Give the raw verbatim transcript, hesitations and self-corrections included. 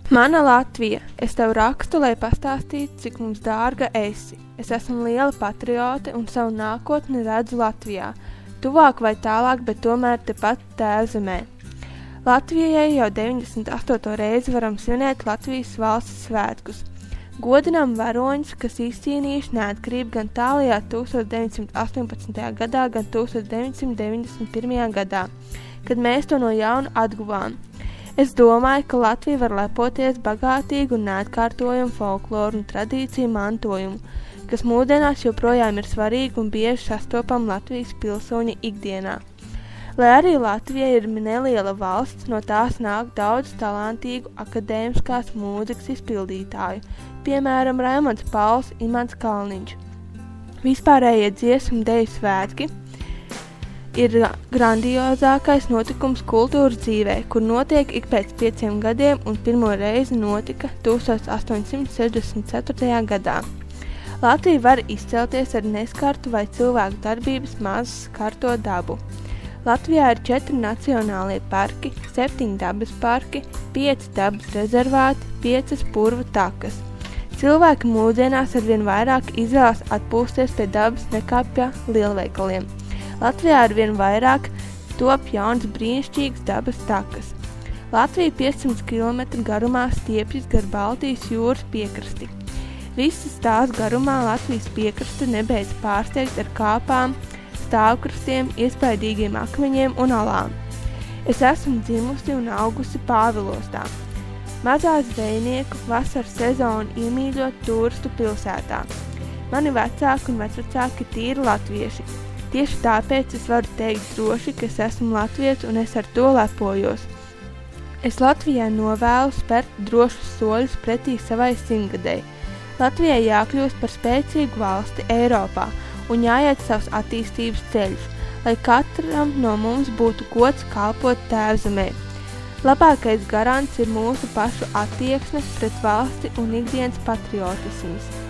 Mana Latvija, es tev rakstu, lai pastāstītu, cik mums dārga esi. Es esmu liela patriote un savu nākotni redzu Latvijā. Tuvāk vai tālāk, bet tomēr tepat Tēvzemē. Latvijai jau deviņdesmit astoto reizi varam svinēt Latvijas valsts svētkus. Godinām varoņus, kas izcīnījuši neatkarību gan tālajā tūkstoš deviņsimt astoņpadsmitajā gadā, gan tūkstoš deviņsimt deviņdesmit pirmajā gadā, kad mēs to no jauna atguvām. Es domāju, ka Latvija var lepoties bagātīgu un neatkārtojumu folkloru un tradīciju mantojumu, kas mūsdienās joprojām ir svarīgi un bieži sastopam Latvijas pilsoņa ikdienā. Lai arī Latvija ir neliela valsts, no tās nāk daudz talantīgu akadēmiskās mūzikas izpildītāju, piemēram, Raimonds Pauls, Imants Kalniņš. Vispārējie dziesmu deju svētki ir grandiozākais notikums kultūras dzīvē, kur notiek ik pēc pieciem gadiem un pirmo reizi notika tūkstoš astoņsimt sešdesmit ceturtajā gadā. Latvija var izcelties ar neskartu vai cilvēku darbības maz skarto dabu. Latvijā ir četri nacionālie parki, septiņi dabas parki, pieci dabas rezervāti, piecas purvu takas. Cilvēki mūsdienās arvien vairāk izvēlas atpūsties pie dabas nekā pie lielveikaliem. Latvijā arvien vairāk top jaunas brīnišķīgas dabas takas. Latvija piecsimt kilometru garumā stiepjas gar Baltijas jūras piekrasti. Visas tās garumā Latvijas piekrasta nebeidz pārsteigt ar kāpām, stāvkrastiem, iespaidīgiem akmeņiem un alām. Es esmu dzimusi un augusi Pāvilostā, mazā zvejnieku vasaras sezonu iemīļot turistu pilsētā. Mani vecāki un vecvecāki ir tīri latvieši. Tieši tāpēc es varu teikt droši, ka es esmu latvietis un es ar to lepojos. Es Latvijai novēlu spērt drošus soļus pretī savai simtgadei. Latvijai jākļūst par spēcīgu valsti Eiropā un jāiet savus attīstības ceļus, lai katram no mums būtu gods kalpot Tēvzemē. Labākais garants ir mūsu pašu attieksme pret valsti un ikdienas patriotisms.